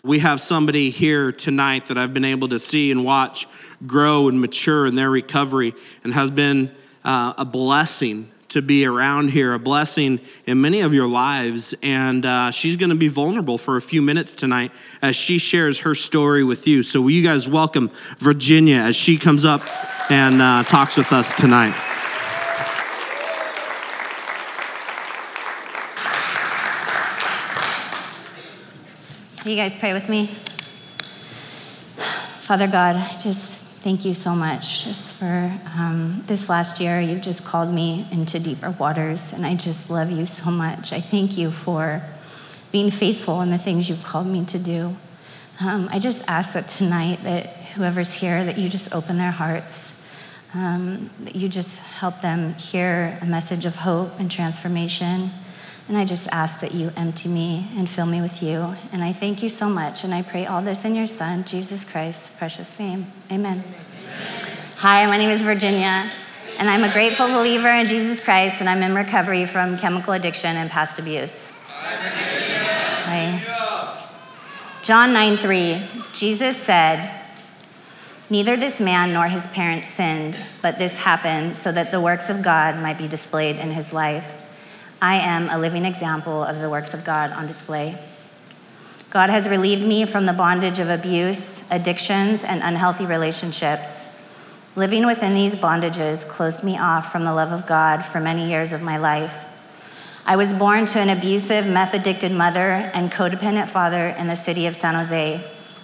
We have somebody here tonight that I've been able to see and watch grow and mature in their recovery, and has been a blessing to be around here, a blessing in many of your lives. And she's going to be vulnerable for a few minutes tonight as she shares her story with you. So will you guys welcome Virginia as she comes up and talks with us tonight. Will you guys pray with me? Father God, I just thank you so much just for this last year. You've just called me into deeper waters, and I just love you so much. I thank you for being faithful in the things you've called me to do. I just ask that tonight that whoever's here, that you just open their hearts, that you just help them hear a message of hope and transformation. And I just ask that you empty me and fill me with you. And I thank you so much. And I pray all this in your Son, Jesus Christ's precious name. Amen. Hi, my name is Virginia, and I'm a grateful believer in Jesus Christ, and I'm in recovery from chemical addiction and past abuse. Hi. John 9:3, Jesus said, "Neither this man nor his parents sinned, but this happened so that the works of God might be displayed in his life. I am a living example of the works of God on display." God has relieved me from the bondage of abuse, addictions, and unhealthy relationships. Living within these bondages closed me off from the love of God for many years of my life. I was born to an abusive, meth-addicted mother and codependent father in the city of San Jose.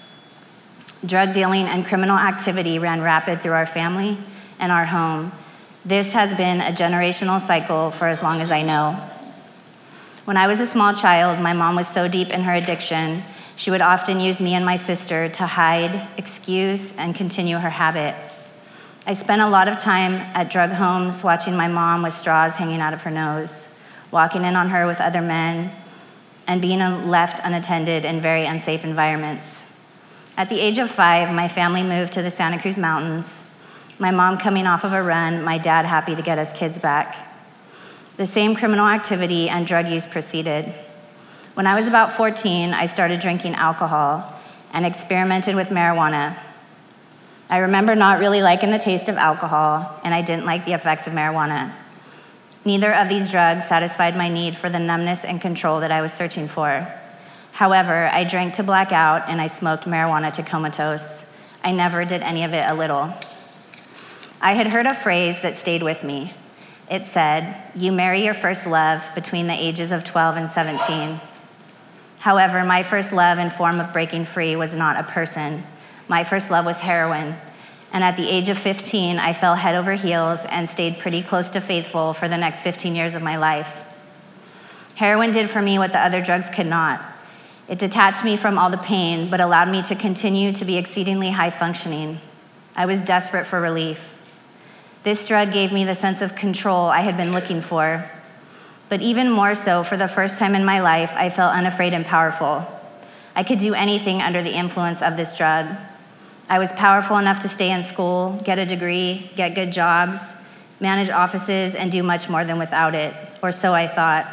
Drug dealing and criminal activity ran rapid through our family and our home. This has been a generational cycle for as long as I know. When I was a small child, my mom was so deep in her addiction, she would often use me and my sister to hide, excuse, and continue her habit. I spent a lot of time at drug homes watching my mom with straws hanging out of her nose, walking in on her with other men, and being left unattended in very unsafe environments. At the age of 5, my family moved to the Santa Cruz Mountains. My mom coming off of a run, my dad happy to get us kids back. The same criminal activity and drug use proceeded. When I was about 14, I started drinking alcohol and experimented with marijuana. I remember not really liking the taste of alcohol, and I didn't like the effects of marijuana. Neither of these drugs satisfied my need for the numbness and control that I was searching for. However, I drank to black out, and I smoked marijuana to comatose. I never did any of it a little. I had heard a phrase that stayed with me. It said, "You marry your first love between the ages of 12 and 17. However, my first love and form of breaking free was not a person. My first love was heroin. And at the age of 15, I fell head over heels and stayed pretty close to faithful for the next 15 years of my life. Heroin did for me what the other drugs could not. It detached me from all the pain, but allowed me to continue to be exceedingly high functioning. I was desperate for relief. This drug gave me the sense of control I had been looking for. But even more so, for the first time in my life, I felt unafraid and powerful. I could do anything under the influence of this drug. I was powerful enough to stay in school, get a degree, get good jobs, manage offices, and do much more than without it, or so I thought.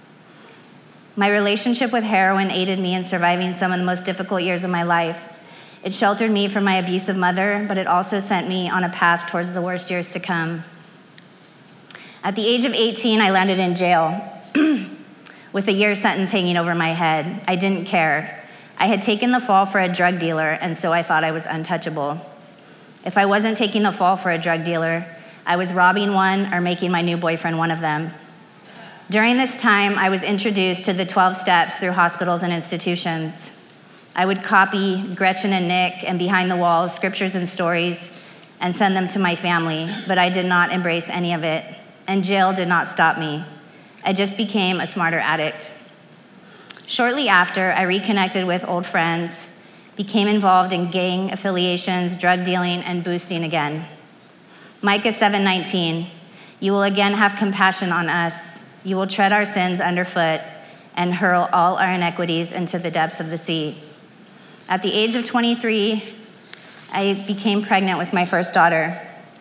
My relationship with heroin aided me in surviving some of the most difficult years of my life. It sheltered me from my abusive mother, but it also sent me on a path towards the worst years to come. At the age of 18, I landed in jail with a year sentence hanging over my head. I didn't care. I had taken the fall for a drug dealer, and so I thought I was untouchable. If I wasn't taking the fall for a drug dealer, I was robbing one or making my new boyfriend one of them. During this time, I was introduced to the 12 steps through hospitals and institutions. I would copy Gretchen and Nick and Behind the Walls, scriptures and stories, and send them to my family, but I did not embrace any of it, and jail did not stop me. I just became a smarter addict. Shortly after, I reconnected with old friends, became involved in gang affiliations, drug dealing, and boosting again. Micah 7:19, "You will again have compassion on us. You will tread our sins underfoot and hurl all our iniquities into the depths of the sea." At the age of 23, I became pregnant with my first daughter.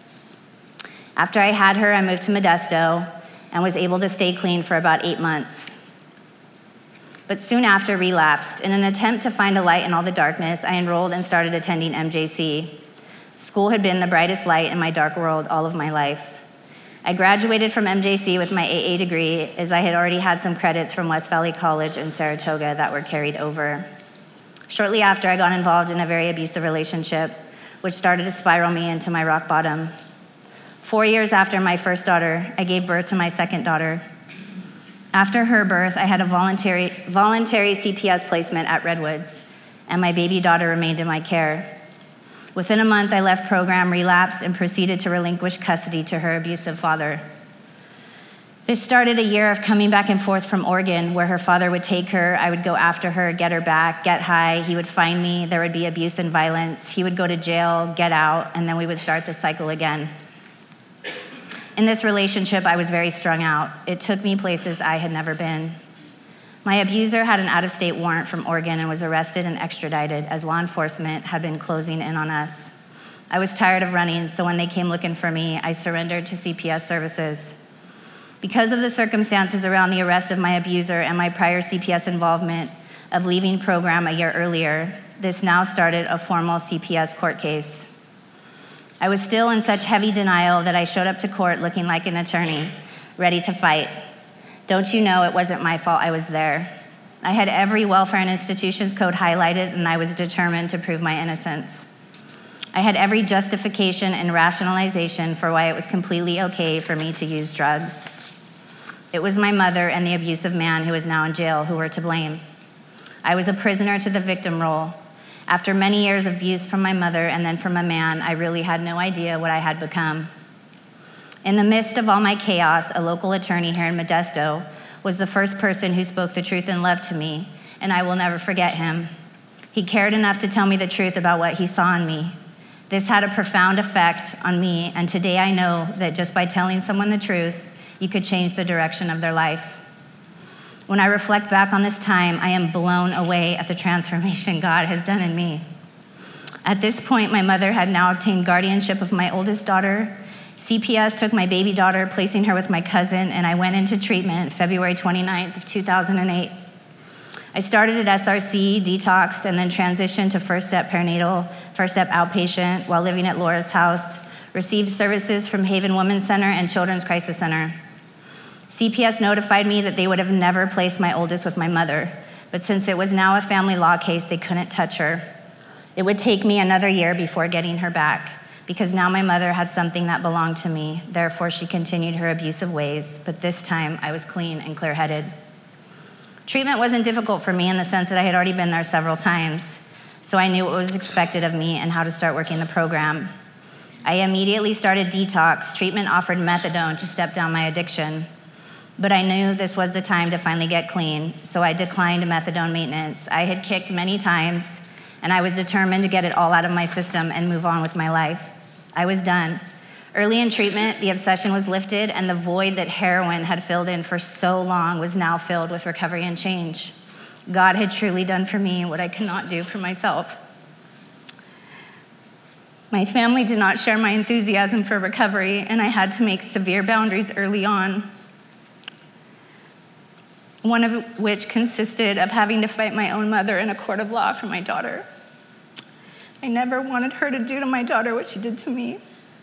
After I had her, I moved to Modesto and was able to stay clean for about 8 months. but soon after relapsed. In an attempt to find a light in all the darkness, I enrolled and started attending MJC. School had been the brightest light in my dark world all of my life. I graduated from MJC with my AA degree, as I had already had some credits from West Valley College in Saratoga that were carried over. Shortly after, I got involved in a very abusive relationship, which started to spiral me into my rock bottom. 4 years after my first daughter, I gave birth to my second daughter. After her birth, I had a voluntary CPS placement at Redwoods, and my baby daughter remained in my care. Within a month, I left program, relapsed, and proceeded to relinquish custody to her abusive father. This started a year of coming back and forth from Oregon, where her father would take her, I would go after her, get her back, get high, he would find me, there would be abuse and violence, he would go to jail, get out, and then we would start the cycle again. In this relationship, I was very strung out. It took me places I had never been. My abuser had an out-of-state warrant from Oregon and was arrested and extradited as law enforcement had been closing in on us. I was tired of running, so when they came looking for me, I surrendered to CPS services. Because of the circumstances around the arrest of my abuser and my prior CPS involvement of leaving program a year earlier, this now started a formal CPS court case. I was still in such heavy denial that I showed up to court looking like an attorney, ready to fight. Don't you know it wasn't my fault I was there? I had every welfare and institutions code highlighted, and I was determined to prove my innocence. I had every justification and rationalization for why it was completely okay for me to use drugs. It was my mother and the abusive man who is now in jail who were to blame. I was a prisoner to the victim role. After many years of abuse from my mother and then from a man, I really had no idea what I had become. In the midst of all my chaos, a local attorney here in Modesto was the first person who spoke the truth in love to me, and I will never forget him. He cared enough to tell me the truth about what he saw in me. This had a profound effect on me, and today I know that just by telling someone the truth, you could change the direction of their life. When I reflect back on this time, I am blown away at the transformation God has done in me. At this point, my mother had now obtained guardianship of my oldest daughter. CPS took my baby daughter, placing her with my cousin, and I went into treatment February 29th of 2008. I started at SRC, detoxed, and then transitioned to First Step Perinatal, First Step Outpatient while living at Laura's house, received services from Haven Women's Center and Children's Crisis Center. CPS notified me that they would have never placed my oldest with my mother, but since it was now a family law case, they couldn't touch her. It would take me another year before getting her back, because now my mother had something that belonged to me. Therefore, she continued her abusive ways, but this time I was clean and clear-headed. Treatment wasn't difficult for me in the sense that I had already been there several times, so I knew what was expected of me and how to start working the program. I immediately started detox. Treatment offered methadone to step down my addiction. But I knew this was the time to finally get clean, so I declined methadone maintenance. I had kicked many times, and I was determined to get it all out of my system and move on with my life. I was done. Early in treatment, the obsession was lifted, and the void that heroin had filled in for so long was now filled with recovery and change. God had truly done for me what I could not do for myself. My family did not share my enthusiasm for recovery, and I had to make severe boundaries early on, one of which consisted of having to fight my own mother in a court of law for my daughter. I never wanted her to do to my daughter what she did to me,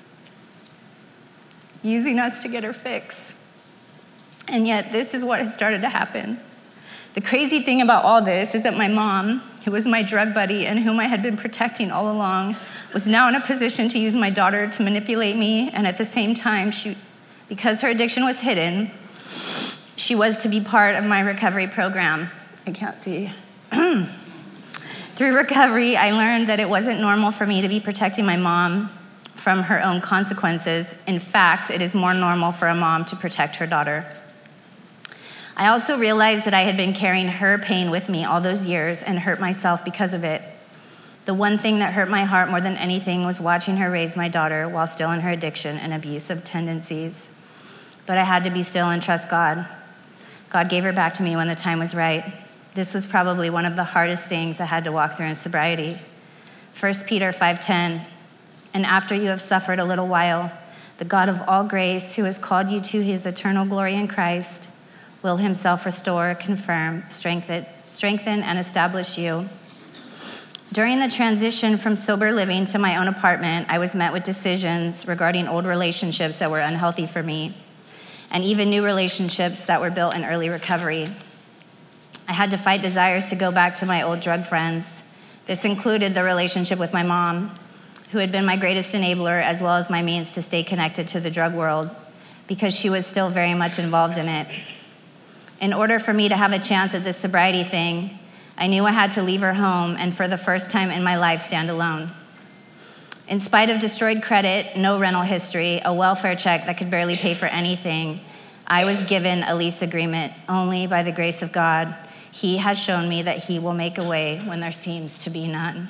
using us to get her fix. And yet, this is what has started to happen. The crazy thing about all this is that my mom, who was my drug buddy and whom I had been protecting all along, was now in a position to use my daughter to manipulate me, and at the same time, because her addiction was hidden, she was to be part of my recovery program. I can't see. Through recovery, I learned that it wasn't normal for me to be protecting my mom from her own consequences. In fact, it is more normal for a mom to protect her daughter. I also realized that I had been carrying her pain with me all those years and hurt myself because of it. The one thing that hurt my heart more than anything was watching her raise my daughter while still in her addiction and abusive tendencies. But I had to be still and trust God. God gave her back to me when the time was right. This was probably one of the hardest things I had to walk through in sobriety. 1 Peter 5:10, and after you have suffered a little while, the God of all grace, who has called you to his eternal glory in Christ, will himself restore, confirm, strengthen, and establish you. During the transition from sober living to my own apartment, I was met with decisions regarding old relationships that were unhealthy for me, and even new relationships that were built in early recovery. I had to fight desires to go back to my old drug friends. This included the relationship with my mom, who had been my greatest enabler, as well as my means to stay connected to the drug world, because she was still very much involved in it. In order for me to have a chance at this sobriety thing, I knew I had to leave her home and for the first time in my life stand alone. In spite of destroyed credit, no rental history, a welfare check that could barely pay for anything, I was given a lease agreement only by the grace of God. He has shown me that he will make a way when there seems to be none.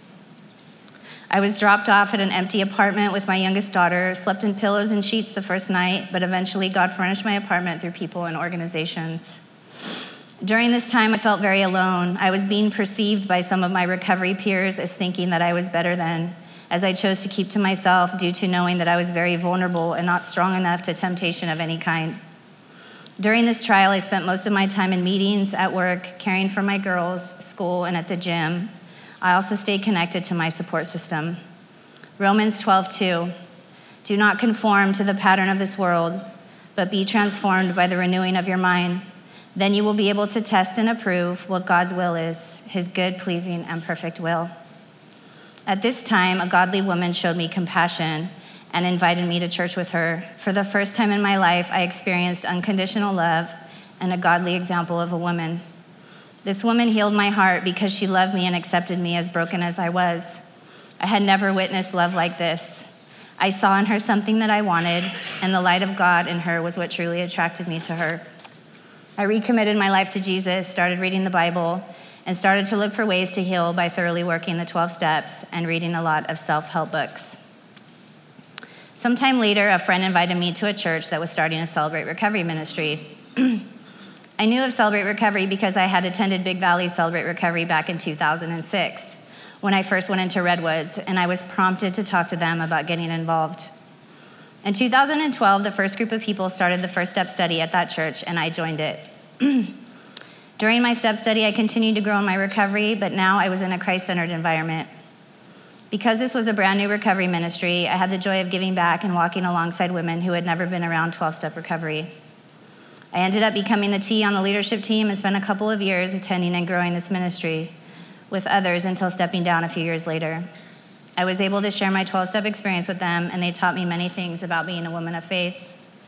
I was dropped off at an empty apartment with my youngest daughter, slept in pillows and sheets the first night, but eventually God furnished my apartment through people and organizations. During this time, I felt very alone. I was being perceived by some of my recovery peers as thinking that I was better than, as I chose to keep to myself due to knowing that I was very vulnerable and not strong enough to temptation of any kind. During this trial, I spent most of my time in meetings, at work, caring for my girls, school, and at the gym. I also stayed connected to my support system. Romans 12:2, do not conform to the pattern of this world, but be transformed by the renewing of your mind. Then you will be able to test and approve what God's will is, his good, pleasing, and perfect will. At this time, a godly woman showed me compassion and invited me to church with her. For the first time in my life, I experienced unconditional love and a godly example of a woman. This woman healed my heart because she loved me and accepted me as broken as I was. I had never witnessed love like this. I saw in her something that I wanted, and the light of God in her was what truly attracted me to her. I recommitted my life to Jesus, started reading the Bible, and started to look for ways to heal by thoroughly working the 12 steps and reading a lot of self-help books. Sometime later, a friend invited me to a church that was starting a Celebrate Recovery ministry. I knew of Celebrate Recovery because I had attended Big Valley Celebrate Recovery back in 2006 when I first went into Redwoods, and I was prompted to talk to them about getting involved. In 2012, the first group of people started the First Step study at that church, and I joined it. During my step study, I continued to grow in my recovery, but now I was in a Christ-centered environment. Because this was a brand new recovery ministry, I had the joy of giving back and walking alongside women who had never been around 12-step recovery. I ended up becoming the T on the leadership team and spent a couple of years attending and growing this ministry with others until stepping down a few years later. I was able to share my 12-step experience with them, and they taught me many things about being a woman of faith.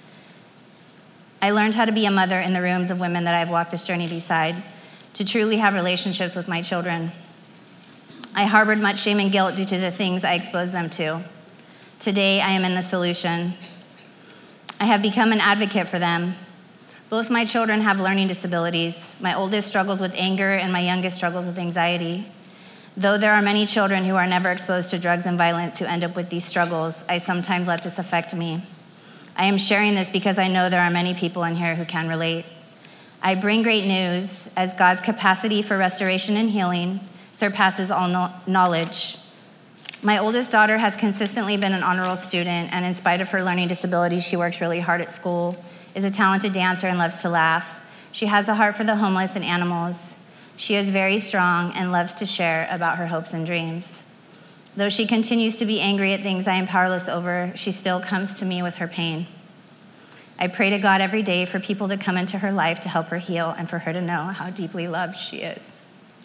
I learned how to be a mother in the rooms of women that I've walked this journey beside, to truly have relationships with my children. I harbored much shame and guilt due to the things I exposed them to. Today, I am in the solution. I have become an advocate for them. Both my children have learning disabilities. My oldest struggles with anger, and my youngest struggles with anxiety. Though there are many children who are never exposed to drugs and violence who end up with these struggles, I sometimes let this affect me. I am sharing this because I know there are many people in here who can relate. I bring great news as God's capacity for restoration and healing surpasses all knowledge. My oldest daughter has consistently been an honor roll student, and in spite of her learning disabilities, she works really hard at school, is a talented dancer, and loves to laugh. She has a heart for the homeless and animals. She is very strong and loves to share about her hopes and dreams. Though she continues to be angry at things I am powerless over, she still comes to me with her pain. I pray to God every day for people to come into her life to help her heal and for her to know how deeply loved she is.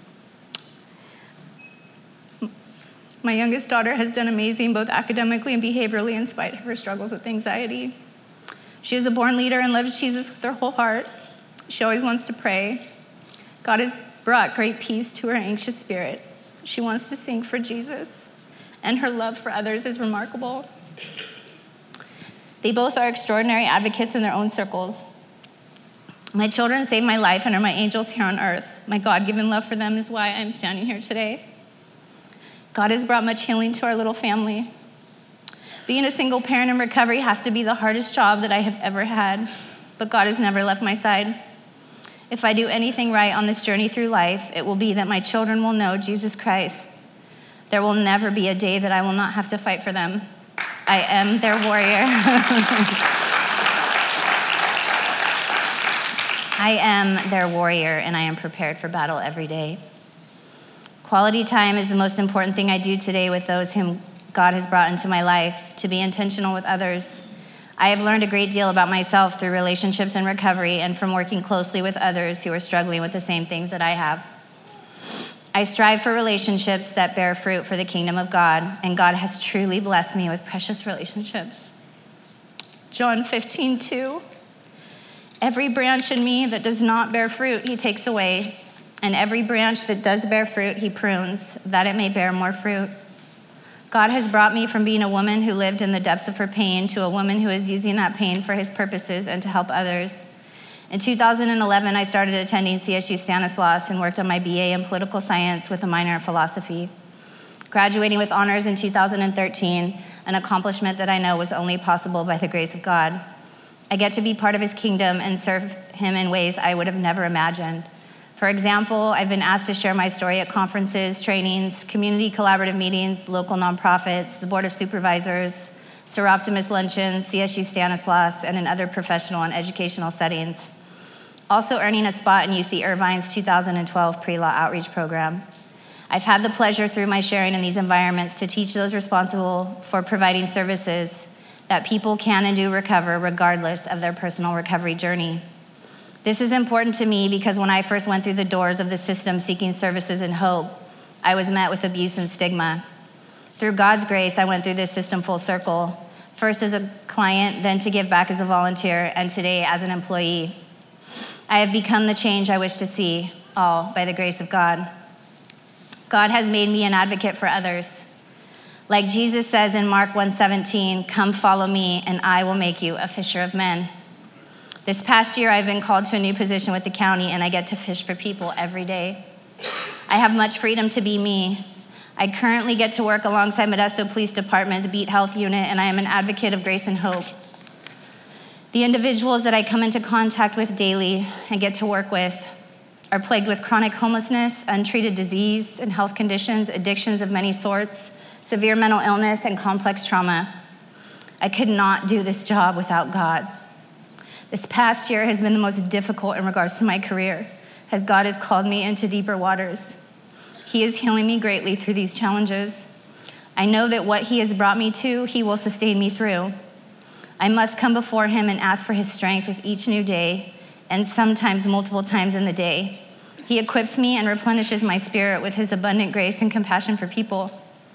My youngest daughter has done amazing both academically and behaviorally in spite of her struggles with anxiety. She is a born leader and loves Jesus with her whole heart. She always wants to pray. God has brought great peace to her anxious spirit. She wants to sing for Jesus, and her love for others is remarkable. They both are extraordinary advocates in their own circles. My children saved my life and are my angels here on earth. My God-given love for them is why I'm standing here today. God has brought much healing to our little family. Being a single parent in recovery has to be the hardest job that I have ever had, but God has never left my side. If I do anything right on this journey through life, it will be that my children will know Jesus Christ. There will never be a day that I will not have to fight for them. I am their warrior. I am their warrior, and I am prepared for battle every day. Quality time is the most important thing I do today with those whom God has brought into my life, to be intentional with others. I have learned a great deal about myself through relationships and recovery and from working closely with others who are struggling with the same things that I have. I strive for relationships that bear fruit for the kingdom of God, and God has truly blessed me with precious relationships. John 15:2. Every branch in me that does not bear fruit, he takes away, and every branch that does bear fruit, he prunes, that it may bear more fruit. God has brought me from being a woman who lived in the depths of her pain to a woman who is using that pain for his purposes and to help others. In 2011, I started attending CSU Stanislaus and worked on my BA in political science with a minor in philosophy. Graduating with honors in 2013, an accomplishment that I know was only possible by the grace of God. I get to be part of his kingdom and serve him in ways I would have never imagined. For example, I've been asked to share my story at conferences, trainings, community collaborative meetings, local nonprofits, the Board of Supervisors, Seroptimus luncheons, CSU Stanislaus, and in other professional and educational settings. Also earning a spot in UC Irvine's 2012 pre-law outreach program. I've had the pleasure through my sharing in these environments to teach those responsible for providing services that people can and do recover regardless of their personal recovery journey. This is important to me because when I first went through the doors of the system seeking services and hope, I was met with abuse and stigma. Through God's grace, I went through this system full circle, first as a client, then to give back as a volunteer, and today as an employee. I have become the change I wish to see, all by the grace of God. God has made me an advocate for others. Like Jesus says in Mark 1:17, "Come follow me, and I will make you a fisher of men." This past year, I've been called to a new position with the county, and I get to fish for people every day. I have much freedom to be me. I currently get to work alongside Modesto Police Department's Beat Health Unit, and I am an advocate of grace and hope. The individuals that I come into contact with daily and get to work with are plagued with chronic homelessness, untreated disease and health conditions, addictions of many sorts, severe mental illness, and complex trauma. I could not do this job without God. This past year has been the most difficult in regards to my career, as God has called me into deeper waters. He is healing me greatly through these challenges. I know that what he has brought me to, he will sustain me through. I must come before him and ask for his strength with each new day, and sometimes multiple times in the day. He equips me and replenishes my spirit with his abundant grace and compassion for people.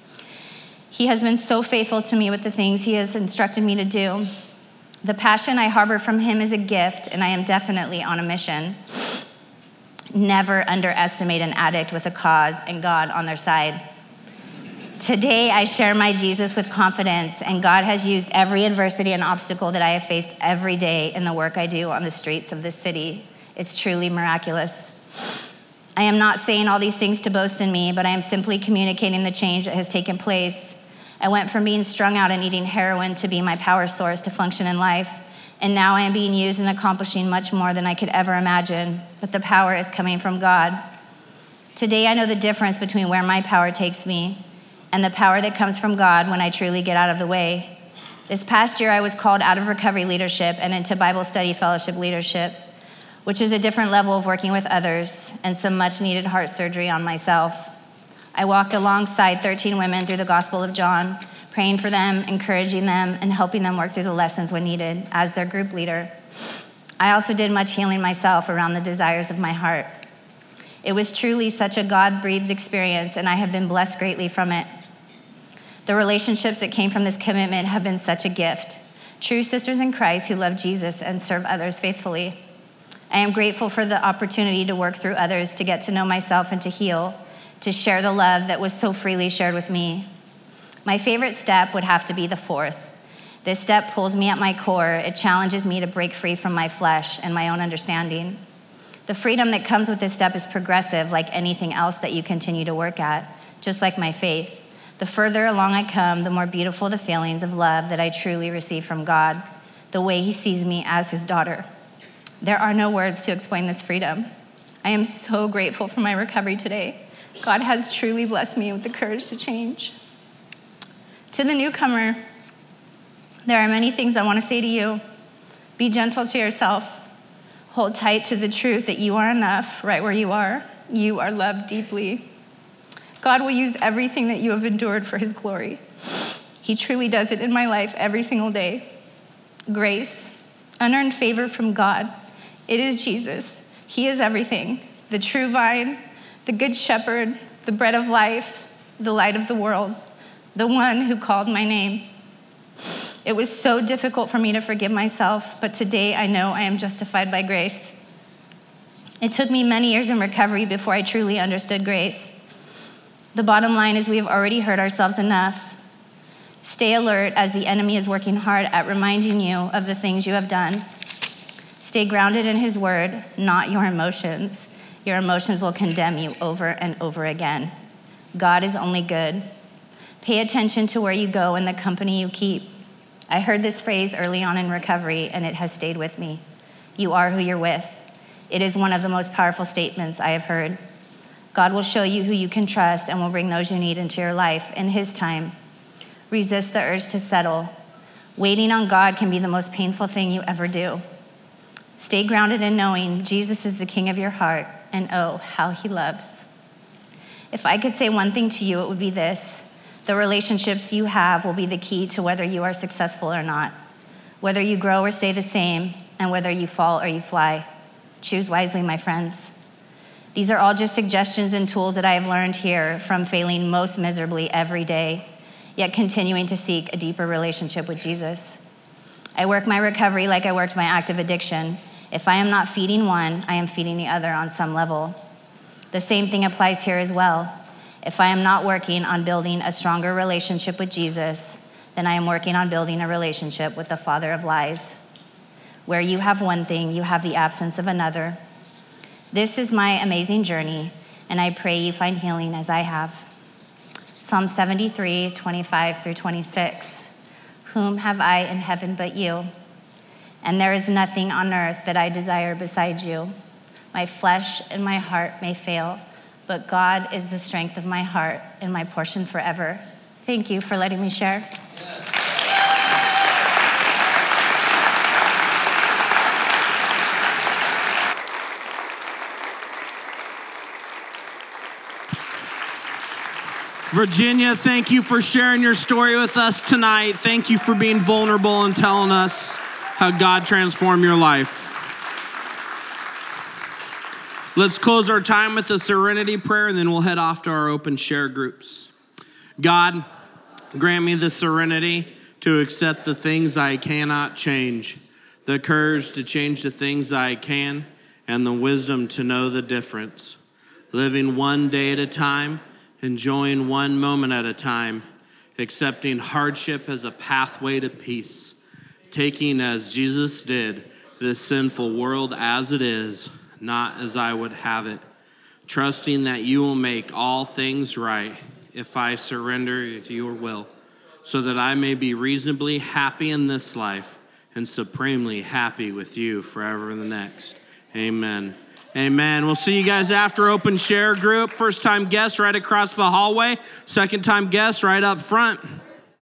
He has been so faithful to me with the things he has instructed me to do. The passion I harbor from him is a gift, and I am definitely on a mission. Never underestimate an addict with a cause and God on their side. Today, I share my Jesus with confidence, and God has used every adversity and obstacle that I have faced every day in the work I do on the streets of this city. It's truly miraculous. I am not saying all these things to boast in me, but I am simply communicating the change that has taken place. I went from being strung out and eating heroin to be my power source to function in life. And now I am being used and accomplishing much more than I could ever imagine. But the power is coming from God. Today I know the difference between where my power takes me and the power that comes from God when I truly get out of the way. This past year I was called out of recovery leadership and into Bible study fellowship leadership, which is a different level of working with others and some much needed heart surgery on myself. I walked alongside 13 women through the Gospel of John, praying for them, encouraging them, and helping them work through the lessons when needed as their group leader. I also did much healing myself around the desires of my heart. It was truly such a God-breathed experience, and I have been blessed greatly from it. The relationships that came from this commitment have been such a gift. True sisters in Christ who love Jesus and serve others faithfully. I am grateful for the opportunity to work through others, to get to know myself and to heal, to share the love that was so freely shared with me. My favorite step would have to be the fourth. This step pulls me at my core. It challenges me to break free from my flesh and my own understanding. The freedom that comes with this step is progressive, like anything else that you continue to work at, just like my faith. The further along I come, the more beautiful the feelings of love that I truly receive from God, the way he sees me as his daughter. There are no words to explain this freedom. I am so grateful for my recovery today. God has truly blessed me with the courage to change. To the newcomer, there are many things I want to say to you. Be gentle to yourself. Hold tight to the truth that you are enough right where you are. You are loved deeply. God will use everything that you have endured for his glory. He truly does it in my life every single day. Grace, unearned favor from God. It is Jesus. He is everything. The true vine, the good shepherd, the bread of life, the light of the world, the one who called my name. It was so difficult for me to forgive myself, but today I know I am justified by grace. It took me many years in recovery before I truly understood grace. The bottom line is we have already hurt ourselves enough. Stay alert as the enemy is working hard at reminding you of the things you have done. Stay grounded in his word, not your emotions. Your emotions will condemn you over and over again. God is only good. Pay attention to where you go and the company you keep. I heard this phrase early on in recovery, and it has stayed with me. You are who you're with. It is one of the most powerful statements I have heard. God will show you who you can trust and will bring those you need into your life in his time. Resist the urge to settle. Waiting on God can be the most painful thing you ever do. Stay grounded in knowing Jesus is the king of your heart, and oh, how he loves. If I could say one thing to you, it would be this. The relationships you have will be the key to whether you are successful or not, whether you grow or stay the same, and whether you fall or you fly. Choose wisely, my friends. These are all just suggestions and tools that I have learned here from failing most miserably every day, yet continuing to seek a deeper relationship with Jesus. I work my recovery like I worked my active addiction. If I am not feeding one, I am feeding the other on some level. The same thing applies here as well. If I am not working on building a stronger relationship with Jesus, then I am working on building a relationship with the father of lies. Where you have one thing, you have the absence of another. This is my amazing journey, and I pray you find healing as I have. Psalm 73, 25 through 26. Whom have I in heaven but you? And there is nothing on earth that I desire besides you. My flesh and my heart may fail, but God is the strength of my heart and my portion forever. Thank you for letting me share. Virginia, thank you for sharing your story with us tonight. Thank you for being vulnerable and telling us how God transformed your life. Let's close our time with a serenity prayer, and then we'll head off to our open share groups. God, grant me the serenity to accept the things I cannot change, the courage to change the things I can, and the wisdom to know the difference. Living one day at a time, enjoying one moment at a time, accepting hardship as a pathway to peace, taking as Jesus did this sinful world as it is, not as I would have it, trusting that you will make all things right if I surrender to your will, so that I may be reasonably happy in this life and supremely happy with you forever in the next. Amen. Amen. We'll see you guys after open share group. First time guests right across the hallway. Second time guests right up front.